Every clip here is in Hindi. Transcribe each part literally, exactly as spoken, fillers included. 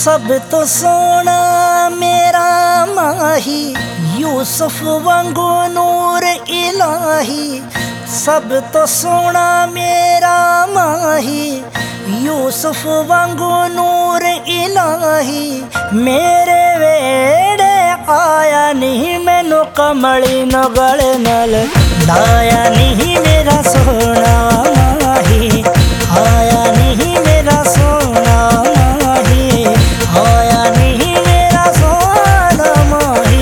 सब तो सोना मेरा माही, यूसुफ वांगू नूर इलाही। सब तो सोना मेरा माही, यूसुफ वांगू नूर इलाही। मेरे वेड़े आया नहीं, मैनू कमली न गले नाल लाया नहीं। मेरा सोना माही आया नहीं, मेरा सोना माही आया नहीं, मेरा सोना माही।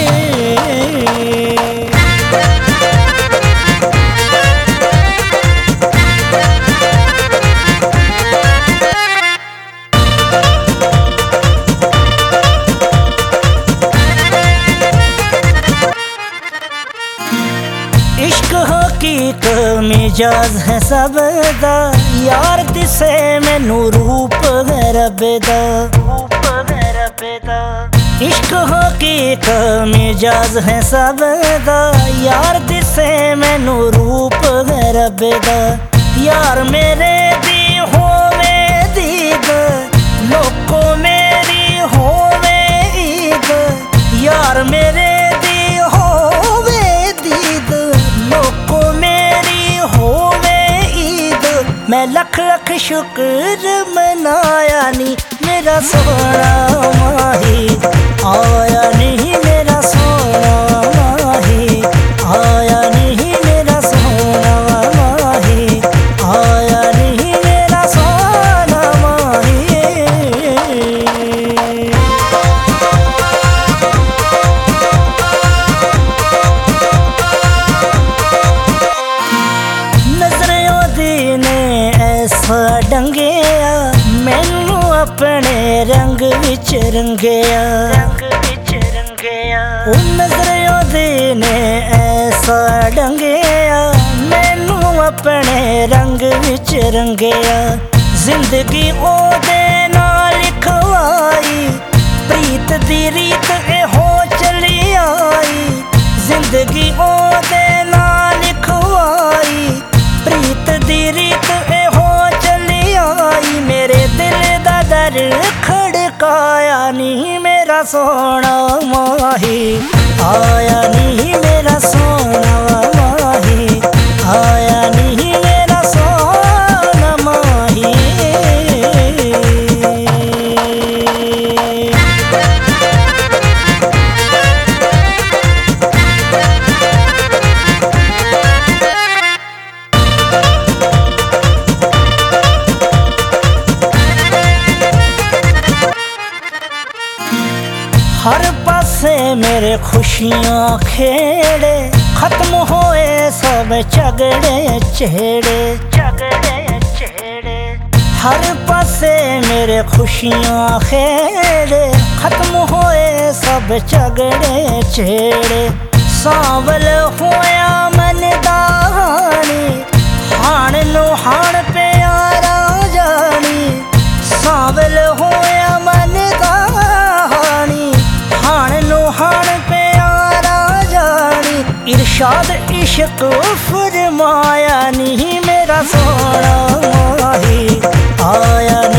इश्क हकीक मिजाज है सबदा, यार दिसे मैनू रूप है रबदा। इश्क हकीक मिजाज है सबदा, यार दिसे मैनू रूप है रबदा। यार मेरे दी होवे दीद, लोको मेरी होवे ईद। यार मेरे दी होवे दीद, लोको मेरी होवे ईद। मैं लख लख शुक्र मनाया नी, मेरा सोना माही आया नहीं। मेरा सोना माही आया नहीं, मेरा सोना माही आया नहीं, मेरा सोना माही। नजरों दी ने ऐसा डंगेया, मैनू अपने रंग विच रंगेया। नजरों दी ने ऐसा डंगेया, मैनू अपने रंग विच रंगेया। जिंदगी ओदे नाल खवाई, प्रीत दी रीत एहो चली आई। जिंदगी ओदे नाल खवाई, प्रीत दी रीत एहो चली आई। मेरे दिल दा दर खड़काया नहीं, मेरा सोना माही आया नहीं। मेरा सोना माही आया नहीं, मेरा सोना माही। हर पासे मेरे खुशियां खेड़े, खत्म होए सब झगड़े चेड़े। हर पासे मेरे खुशियां खेड़े, खत्म होए सब झगड़े चेड़े। सांवल होया मन दानी, हाण नू हाण प्यारा जानी। सांवल होया मन दानी, हाण नू हाण प्यारा जानी। इरशाद इश्क फरमाया नहीं, मेरा सोना माही आया